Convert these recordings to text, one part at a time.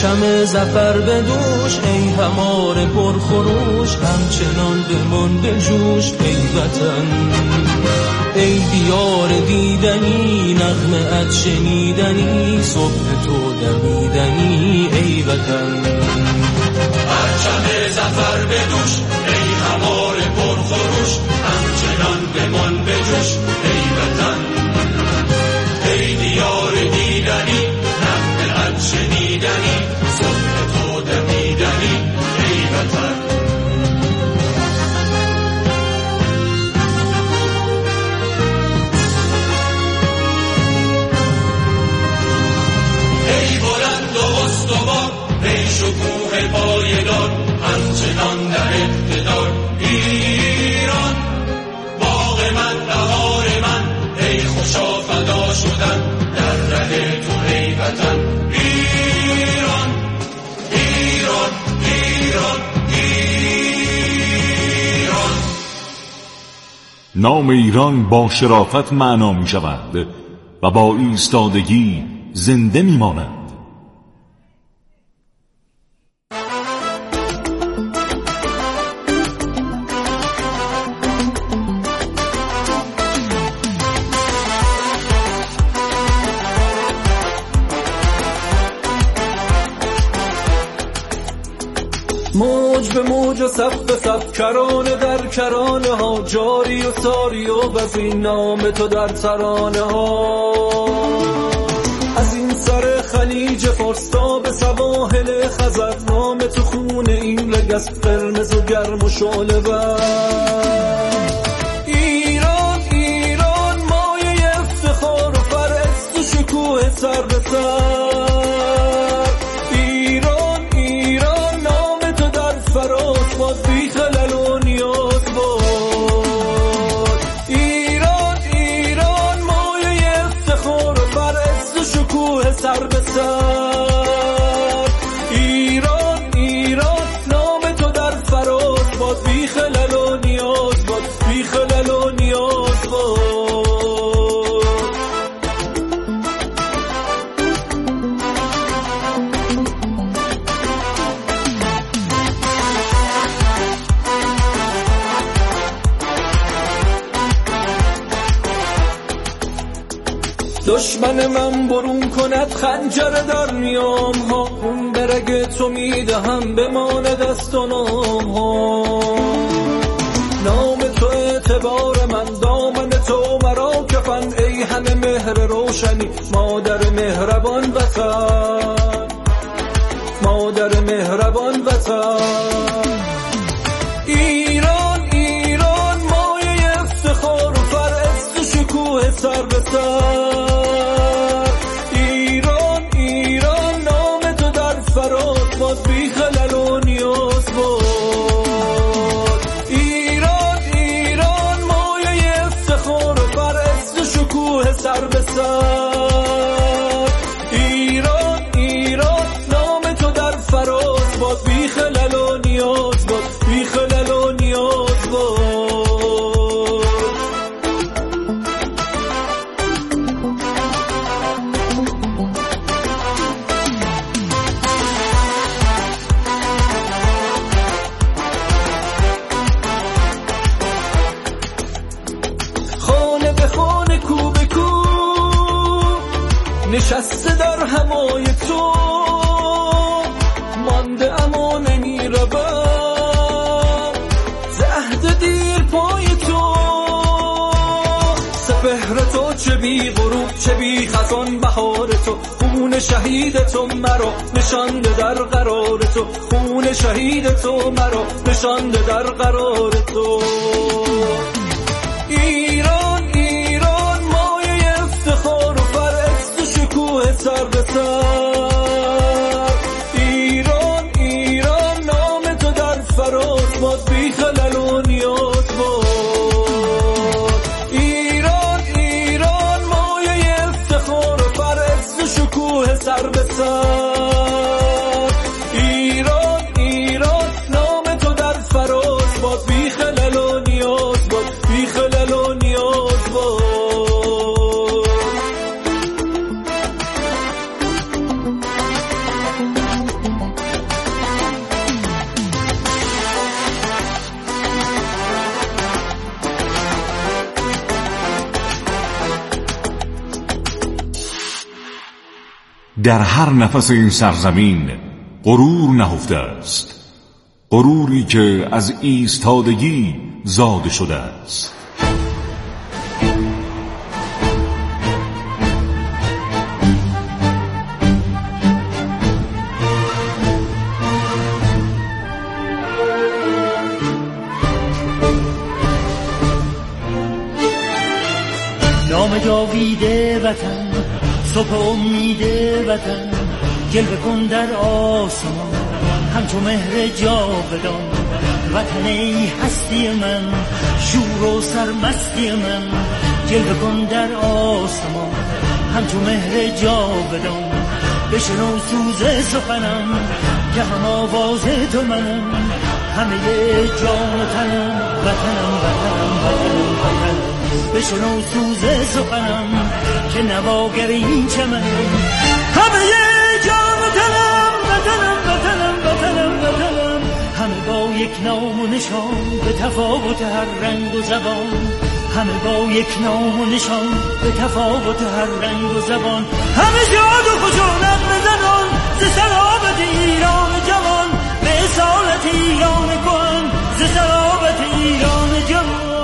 پرچم ظفر به دوش، ای همار پرخروش، همچنان بمان به جوش ای وطن. ای دیار دیدنی، نغمه ات شنیدنی، صبح تو دمیدنی ای وطن. پرچم ظفر به دوش، ای همار پرخروش، همچنان بمان به جوش ای وطن. ای دیار دیدنی، نغمه ات شنیدنی، صبح تو دمیدنی ای وطن. ای بلند و استوار، ای شکوه پایدار، همچنان در اقتدار ایران. باغ من، بهار من، ای خوشا فدا شدن در ره تو ای وطن. ایران ایران ایران ایران. نام ایران با شرافت معنا می شود و با ایستادگی زنده می ماند. موج به موج و صف به صف، کرانه در کرانه ها، جاری و ساری و بزین نام تو در ترانه ها. از این سر خلیج فارس تا به سواحل خزر، نام تو خون این رگست، قرمز و گرم و شعله ور. ایران ایران مایه افتخار و فرست و شکوه سر به سر. فراز باز بی خلل و نیاز باد. ایران ایران مایه افتخار و فرست و شکوه سر به سر. ایران ایران نام تو در فراز باز بی خلل و نیاز باد، بی خلل و نیاز باد. دشمن من برون کند خنجر در نیام ها، خون به رگ تو میدهم بمان دست و نام ها. نام تو اعتبار من، دامن تو مرا کفن، ای همه مهر روشنی، مادر مهربان وطن، مادر مهربان وطن. ایران ایران مایه افتخار و فرست و شکوه سر به سر. فراز باز بی خلل و نیاز باد. ایران ایران مایه افتخار و فرست و شکوه سر به سر. ایران ایران نام تو در فراز باز بی خلل و نیاز باد، بی خلل و نیاز باد. نشسته در همای تو مانده اما نمی روم، زهد دیر پای تو. سپهر تو چه بی غروب چه بی خزان بهار تو، خون شهید تو مرا نشانده در قرار تو، خون شهید تو مرا نشانده در قرار تو. ایران ایران مایه افتخار و فرست و شکوه سر به سر. ایران ایران نام تو در فراز باز بی خلل و نیاز باد. ایران ایران مایه افتخار و فرست و شکوه سر به سر. ایران ایران نام تو در فراز باز بی خلل و نیاز باد، بی خلل و نیاز. در هر نفس این سرزمین غرور نهفته است، غروری که از ایستادگی زاده شده است. نام جاویده وطن، صبح امید وطن، جلوه کن در آسمان همچو مهر جاودان. وطن ای هستی من، شور و سرمستی من، جلوه کن در آسمان همچو مهر جاودان. بشنو سوز سخنم که هم آواز تو منم، همه جان و تنم وطنم وطنم وطنم وطنم. بشنو سوز سخنم که نواگر این چمنم، همه جان و تنم وطنم وطنم وطنم وطنم. همه با یک نام و نشان به تفاوت هر رنگ و زبان، همه با یک نام و نشان به تفاوت هر رنگ و زبان. همه شاد و خشونت بزنان ز سرابت ایران جوان، به اصالت ایران کهن ز سرابت ایران جوان.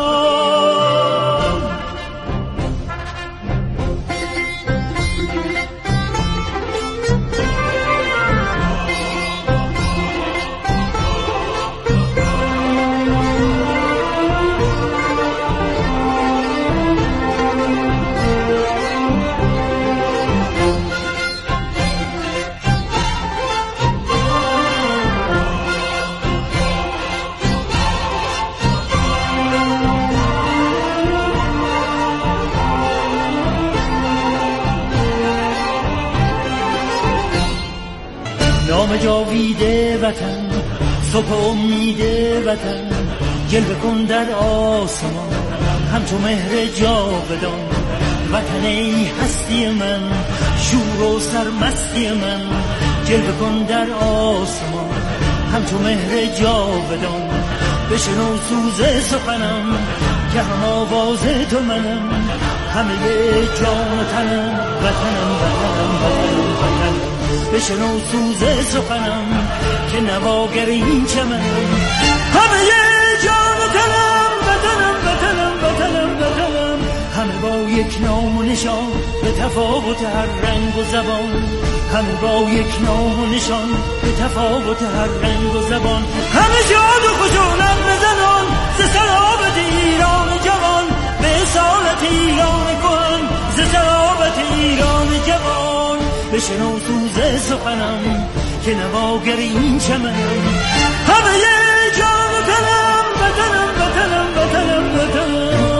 نام جاویده وطن، صبح امید وطن، جلوه کن در آسمان همچو مهر جاودان. وطن ای هستی من، شور و سرمستی من، جلوه کن در آسمان همچو مهر جاودان. بشنو سوز سخنم که هم آواز تو منم، همه جان و تنم وطنم وطنم وطنم وطنم. بشنو سوز سخنم که نواگر این چمنم، همه جان و تنم وطنم وطنم وطنم وطنم. همه با یک نام و نشان به تفاوت هر رنگ و زبان، همه با یک نام و نشان به تفاوت هر رنگ و زبان. همه شاد و خشونت بزنان ز سرابت ایران جوان، به اصالت ایران کهن ز سرابت ایران جوان. بشنو سوز سخنم که نواگر این چمنم، همه جان و تنم وطنم وطنم وطنم وطنم.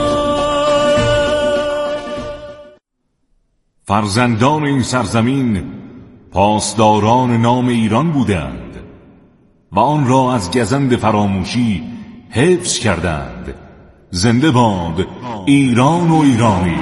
فرزندان این سرزمین پاسداران نام ایران بودند و آن را از گزند فراموشی حفظ کردند. زنده باد ایران و ایرانی.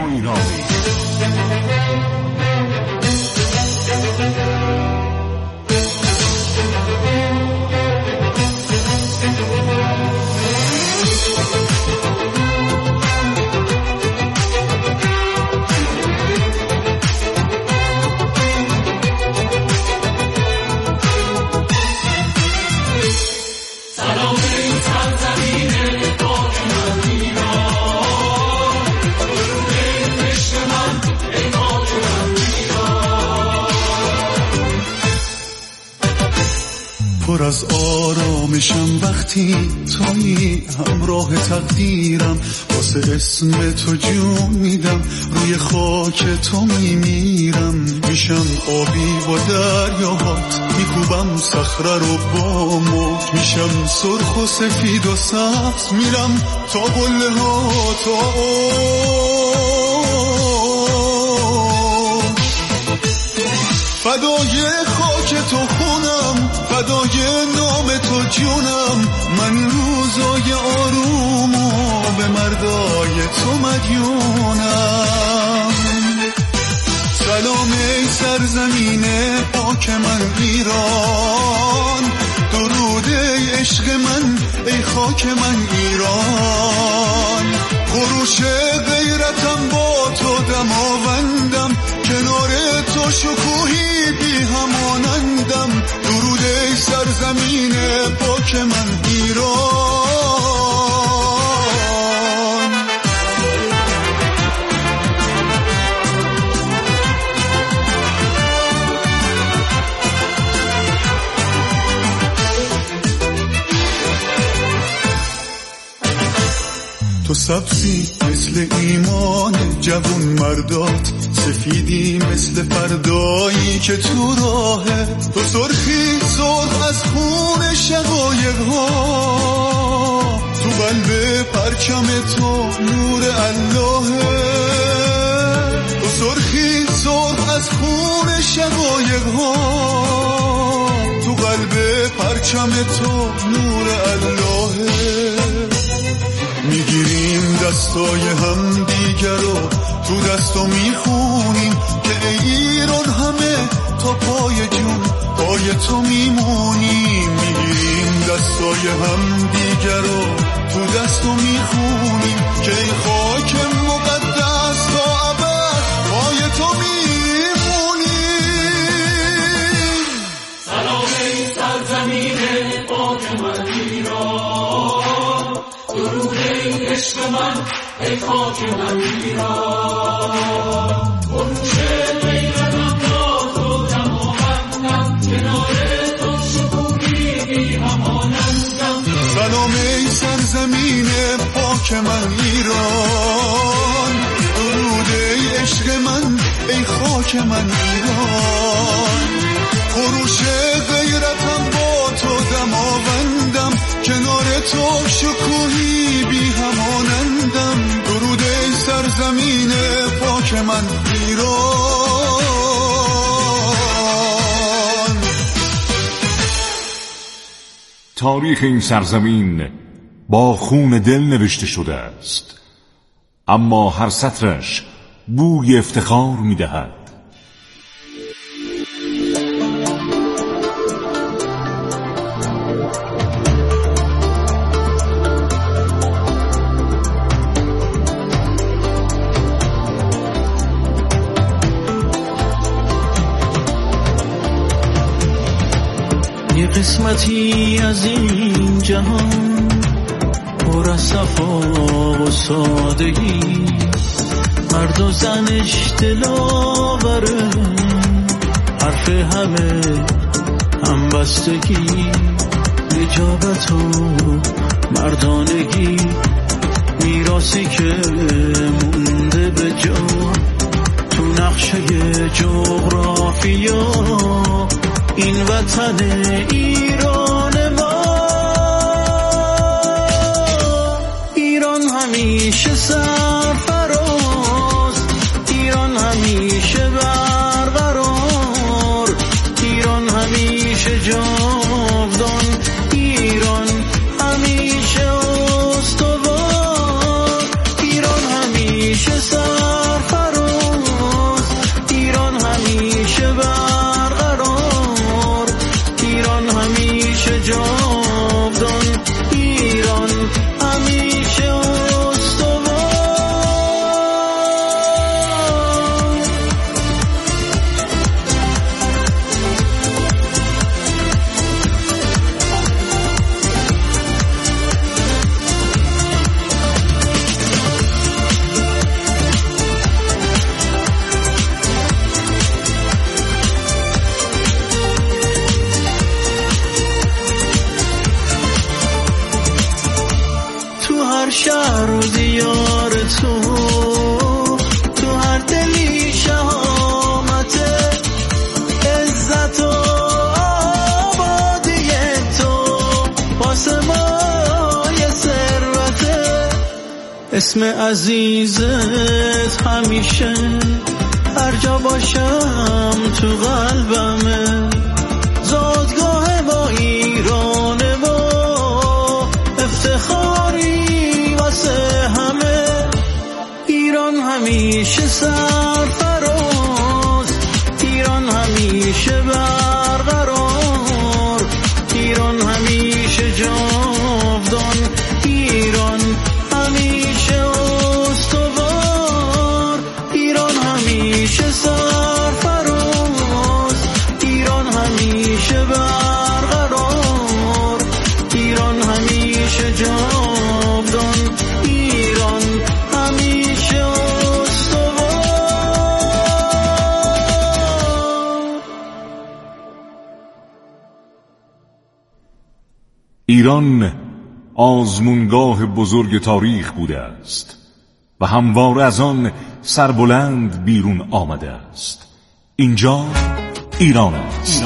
پر از آرامشم وقتی تویی همراه تقدیرم، واسه اسم تو جون میدم، روی خاک تو میمیرم. میشم آبی با دریاهات، میکوبم صخره رو با موج، میشم سرخ و سفید و سبز، میرم تا قله ها تا فدای خاک تو خونم، فدای نام تو جونم. من روزای آرومو به مردای تو مدیونم. سلام ای سرزمین پاک من ایران، درود ای عشق من ای خاک من ایران. خروش غیرتم با تو دماوندم، کنار تو شکوهی خاک من ایران. تو سبزی مثل ایمان جوون مردات، سفیدی مثل فردایی که تو راهه. تو سرخی سرخ از خون شقایق ها، تو قلب پرچم تو نور اللهه. تو سرخی سرخ از خون شقایق ها، تو قلب پرچم تو نور اللهه. میگیریم دستای هم دیگر رو تو دستو میخونیم که ای ایران همه تا پای جون پای تو میمونیم. میگیریم دستای هم دیگر رو تو دستو میخونیم که ای خاک مقدس تا ابد پای تو میمونیم. سلام ای سرزمین پاک من ایران، درود ای عشق من ای خاک من ایران. خروش غیرتم با تو دماوندم، کنار تو شکوهی بی همانندم. سلام ای سرزمین پاک من ایران، درود ای عشق من ای خاک من ایران. خروش غیرتم با تو دماوندم، کنار تو شکوهی بی همانندم. درود ای سرزمین پاک من ایران. تاریخ این سرزمین با خون دل نوشته شده است، اما هر سطرش بوی افتخار می‌دهد. یه قسمتی از این جهان پر از صفا و سادگی، مرد و زنش دلاوره، حرف همه همبستگی، نجابت و مردانگی، میراثی که مونده به جا تو نقشه جغرافیا. این وطن ایران ما، ایران همیشه سرفراز، ایران همیشه برقرار، ایران همیشه جاودان، ایران همیشه استوار، ایران همیشه سرفراز، ایران همیشه برقرار، ایران همیشه جاودان، ایران همیشه استوار. تو هر شهر و دیار تو، تو هر دلی شهامته، عزت و آبادی تو واسه ما یه ثروته. اسم عزیزت همیشه هر جا باشم تو قلبمه، زادگاه ما ایرانه و افتخاری واسه همه. ایران همیشه سرفراز، ایران همیشه برقرار، ایران همیشه جاودان، ایران همیشه استوار، ایران همیشه سرفراز، ایران همیشه برقرار، ایران آزمونگاه بزرگ تاریخ بوده است و همواره از آن سربلند بیرون آمده است. اینجا ایران است.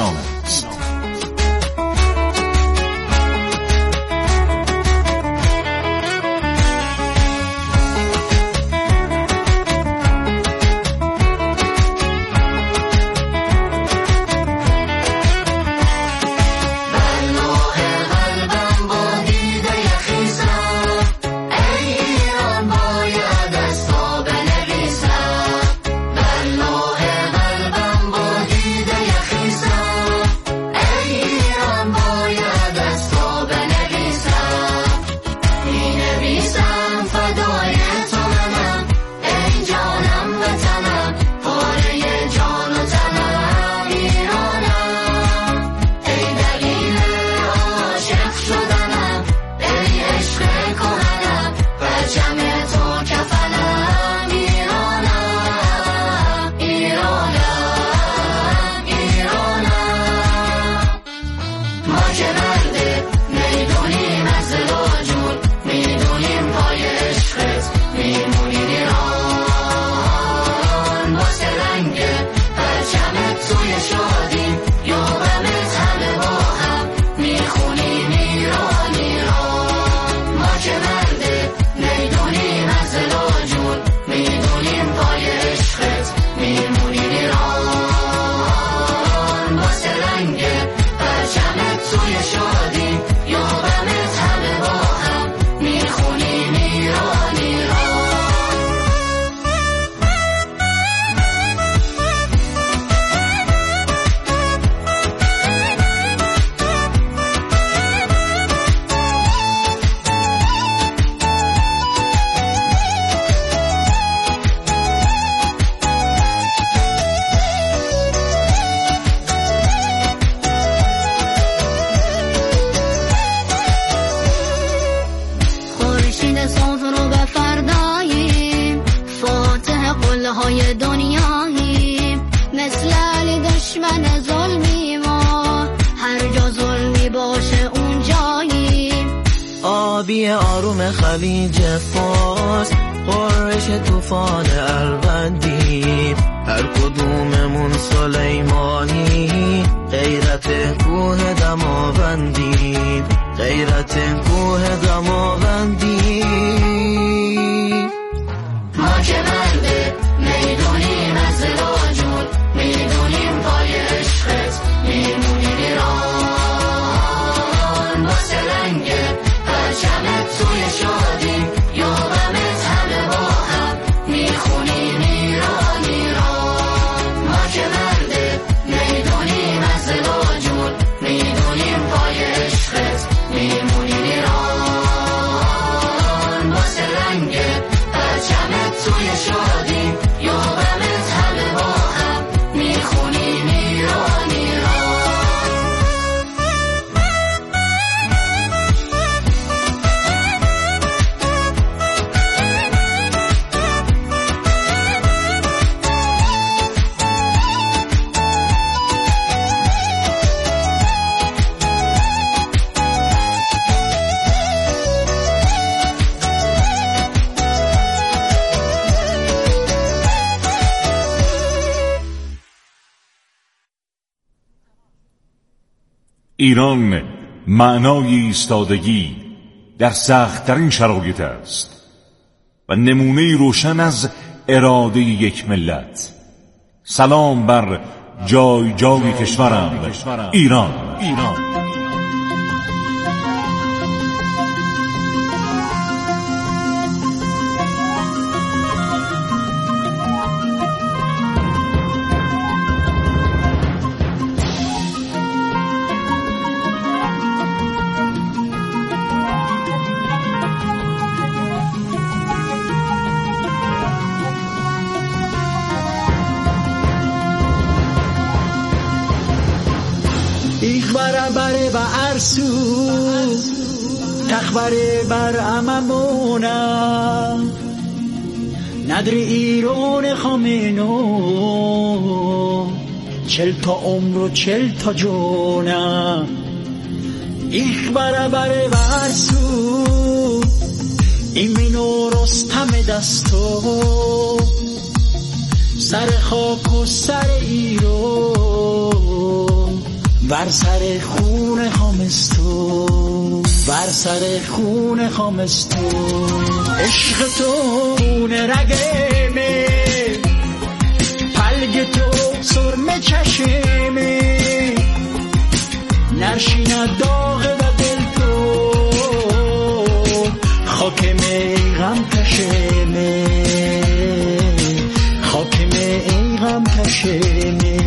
آبی آروم خلیج فارس، قرش طوفان الوندی، هر کدوممون سلیمانی، غیرت کوه دماوندی، غیرت کوه دماوندی. ما که مرد میدونیم از زلاجون، میدونیم پای عشقت میمونیم ایران. با سلنگ پرچمت توی شادی یا غمت همه با هم میخونیم ایران ایران. ما که مرد میدونیم از زلاجون، میدونیم پای عشقت میمونیم ایران. با سلنگ پرچمت توی شادی یا غمت همه با هم میخونیم ایران ایران. ایران معنای ایستادگی در سخت‌ترین شرایط است و نمونه روشن از اراده یک ملت. سلام بر جای جای کشورم ایران. بره و ارسو تخبره بر اممونم ندری ایران خامنو 40 تا عمر و 40 تا جونم Ich برابر برسو ایمینو رستم دستو سر خاک و سر ایران بر سر خون خامستو بر سر خون خامستو عشق تو خون رگمه پلگ تو سرمه چشمه نرشیند داغ و دل تو خاکمه ای غم کشمه خاکمه ای غم کشمه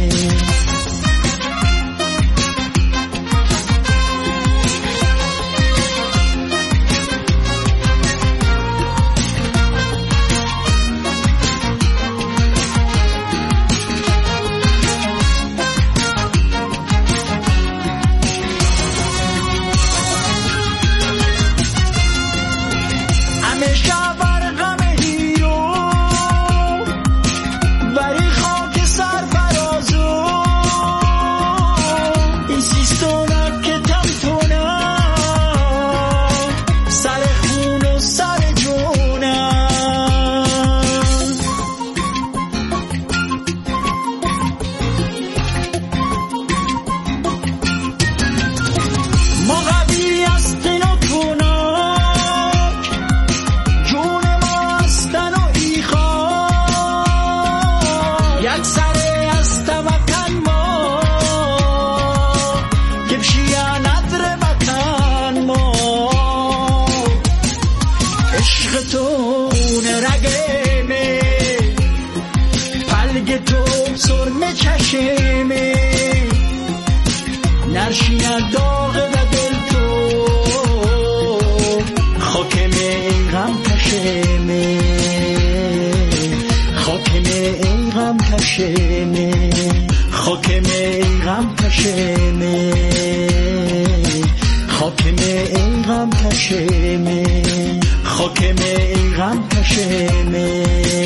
نرشیند داغ و دل تو خاکمه ای غم کشمه خاکمه ای غم کشمه خاکمه ای غم کشمه خاکمه ای غم کشمه خاکمه ای غم کشمه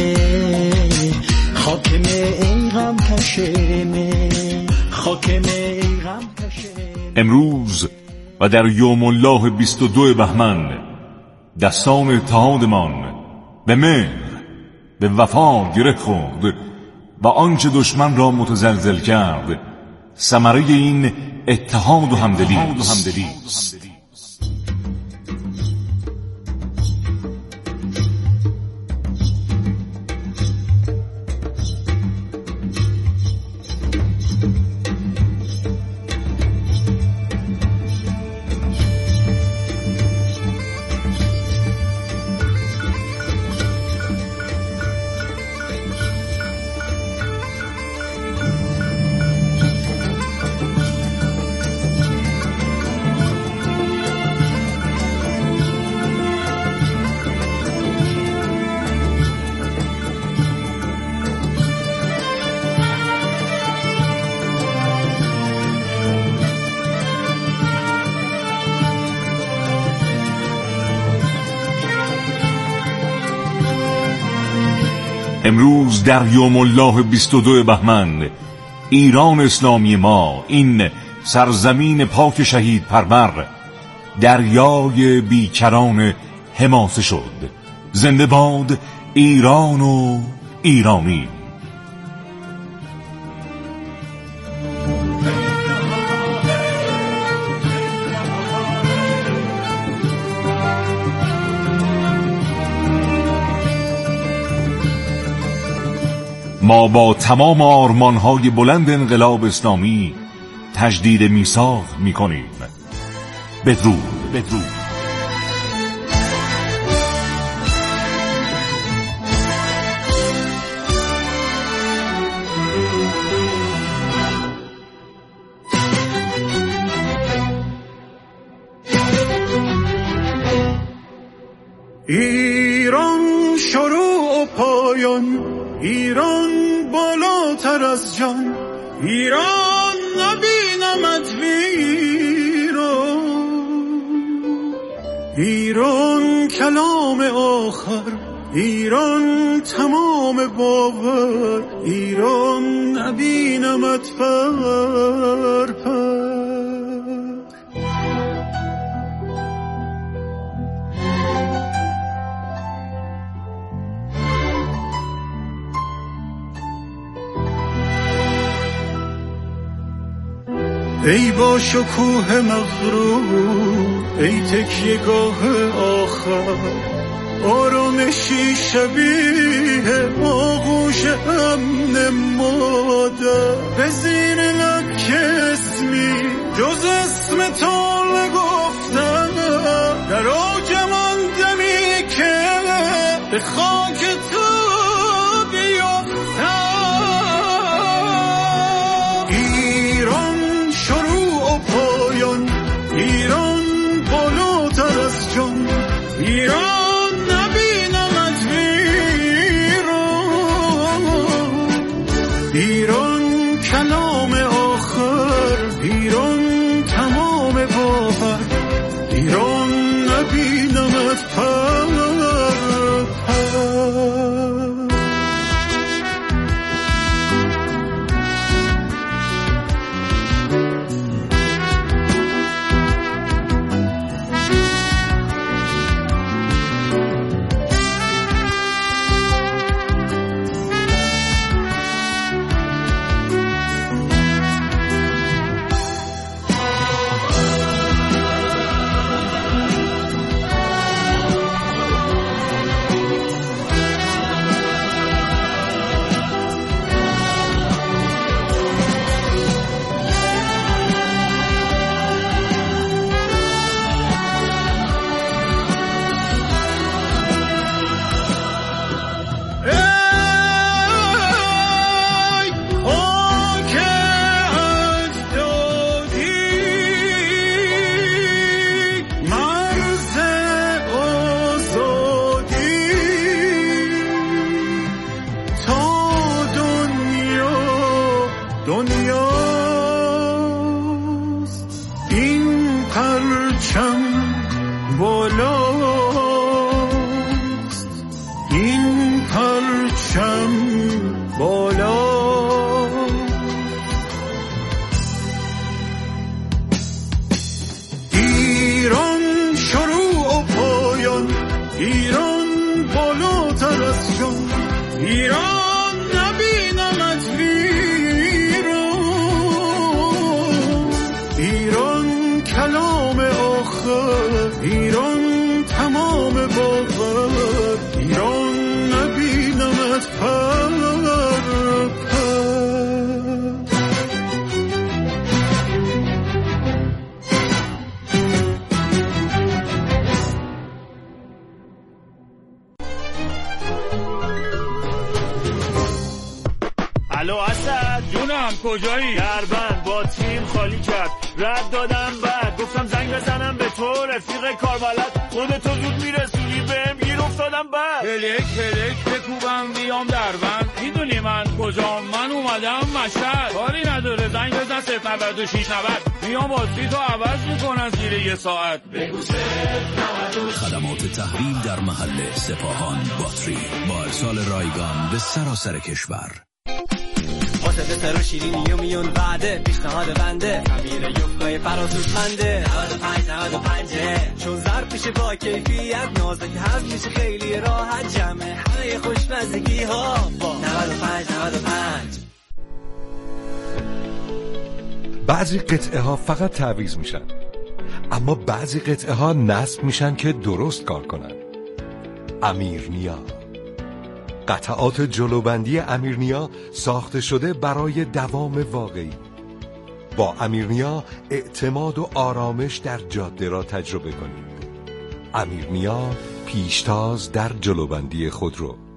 خاکمه ای غم کشمه خاکمه ای غم کشمه. امروز و در یوم الله 22 بهمن دستان اتحادمان به مهر به وفا گره خورد و آنچه دشمن را متزلزل کرد ثمره این اتحاد و همدلی است. امروز در یوم الله 22 بهمن ایران اسلامی ما، این سرزمین پاک شهید پرور، دریای بیکران حماسه شد. زنده باد ایران و ایرانی. ما با تمام آرمان‌های بلند انقلاب اسلامی تجدید میثاق می‌کنیم. بدرود. ایران شروع و پایان، ایران بالاتر از جان، ایران نبینمت ویران، ایران کلام آخر، ایران تمام باور، ایران نبینمت پر پر. ای با شکوه مغرور، ای تکیه گاه آخر، آرامشی شبیه آغوش امن مادر. به زیر لب که اسمی جز اسم تو نگفتم، در آجم آن دمی که به خاک تو بیفتم. ایران شروع و پایان، ایران بالاتر از جان، ایران نبینمت ویران، ایران کلام آخر، ایران تمام باور، ایران نبینمت پر. الو اسد جونم کجایی؟ دربند با تیم خالی کرد، رد دادم بعد گفتم زنگ بزنم به تو رفیق کاربلد، خودتو زود میرسونی بهم گیر افتادم بعد هلک بکوبم بیام دربند، میدونی من کجام؟ من اومدم مشهد، کاری نداره زنگ بزن 09690 میام بازی تو عوض میکنن زیر یه ساعت. خدمات تحویل در محل سپاهان باتری با ارسال رایگان به سراسر کشور. واسه بسر و شیرینی و میون وعده پیشنهاد بنده، امیر یوفای فراسوزمنده 95 چون ظرف میشه با کیفیت، نازک هضم میشه خیلی راحت، جمع همه خوشمزگی ها با 95. بعضی قطعه ها فقط تعویض میشن، اما بعضی قطعه ها نصب میشن که درست کار کنن. امیرنیا، قطعات جلوبندی امیرنیا ساخته شده برای دوام واقعی. با امیرنیا اعتماد و آرامش در جاده را تجربه کنید. امیرنیا، پیشتاز در جلوبندی خودرو.